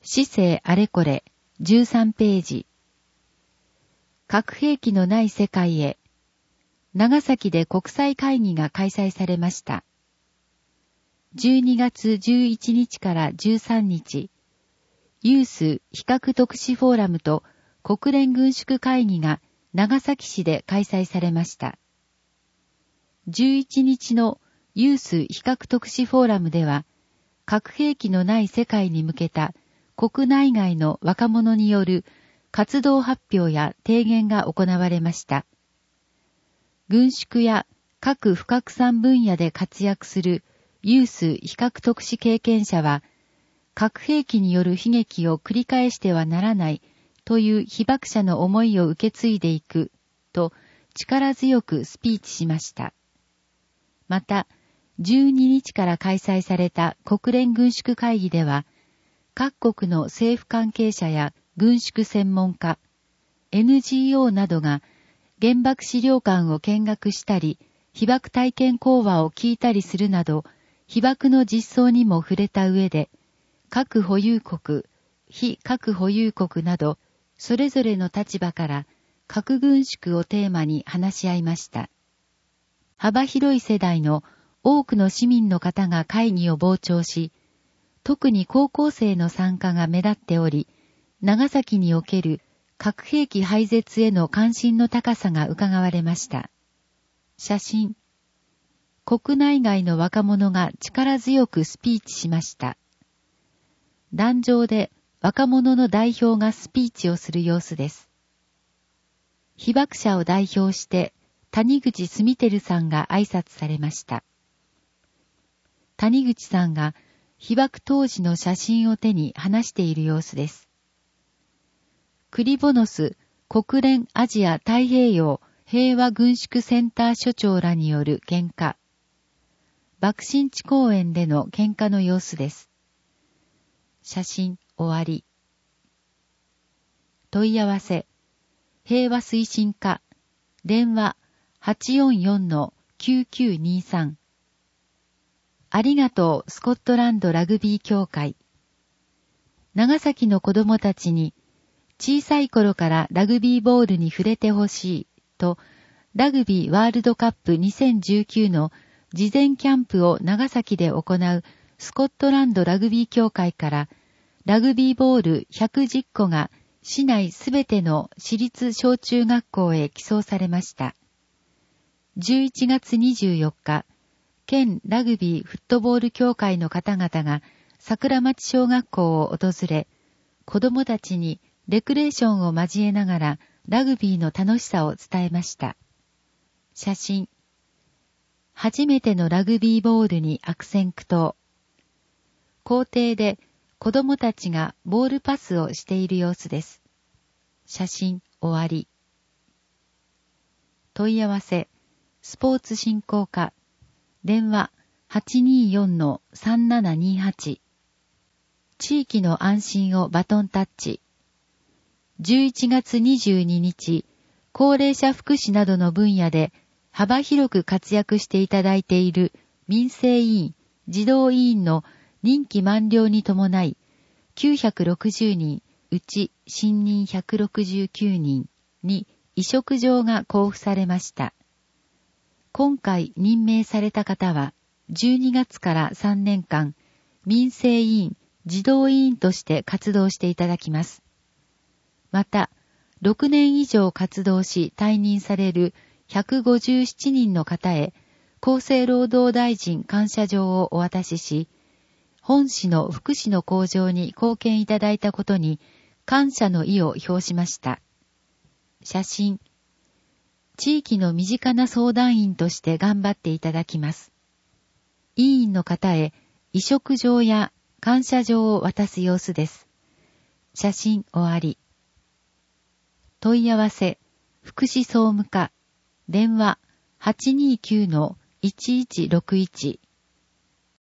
市政あれこれ13ページ。核兵器のない世界へ。長崎で国際会議が開催されました。12月11日から13日、ユース非核特使フォーラムと国連軍縮会議が長崎市で開催されました。11日のユース非核特使フォーラムでは、核兵器のない世界に向けた国内外の若者による活動発表や提言が行われました。軍縮や核不拡散分野で活躍するユース非核特使経験者は、核兵器による悲劇を繰り返してはならないという被爆者の思いを受け継いでいくと力強くスピーチしました。また、12日から開催された国連軍縮会議では、各国の政府関係者や軍縮専門家、NGO などが原爆資料館を見学したり、被爆体験講話を聞いたりするなど、被爆の実相にも触れた上で、核保有国、非核保有国など、それぞれの立場から核軍縮をテーマに話し合いました。幅広い世代の多くの市民の方が会議を傍聴し、特に高校生の参加が目立っており、長崎における核兵器廃絶への関心の高さが伺われました。写真。国内外の若者が力強くスピーチしました。壇上で若者の代表がスピーチをする様子です。被爆者を代表して谷口住輝さんが挨拶されました。谷口さんが被爆当時の写真を手に話している様子です。クリボノス国連アジア太平洋平和軍縮センター所長らによる献花。爆心地公園での献花の様子です。写真終わり。問い合わせ。平和推進課。電話 844-9923。ありがとうスコットランドラグビー協会。長崎の子供たちに小さい頃からラグビーボールに触れてほしいと、ラグビーワールドカップ2019の事前キャンプを長崎で行うスコットランドラグビー協会からラグビーボール110個が市内すべての私立小中学校へ寄贈されました。11月24日、県ラグビーフットボール協会の方々が桜町小学校を訪れ、子供たちにレクレーションを交えながらラグビーの楽しさを伝えました。写真。初めてのラグビーボールに悪戦苦闘。校庭で子供たちがボールパスをしている様子です。写真終わり。問い合わせ。スポーツ振興課。電話 824-3728。地域の安心をバトンタッチ。11月22日、高齢者福祉などの分野で幅広く活躍していただいている民生委員、児童委員の任期満了に伴い、960人、うち新任169人に委嘱状が交付されました。今回任命された方は、12月から3年間、民生委員、児童委員として活動していただきます。また、6年以上活動し退任される157人の方へ、厚生労働大臣感謝状をお渡しし、本市の福祉の向上に貢献いただいたことに感謝の意を表しました。写真。地域の身近な相談員として頑張っていただきます。委員の方へ委嘱状や感謝状を渡す様子です。写真終わり。問い合わせ。福祉総務課。電話 829-1161。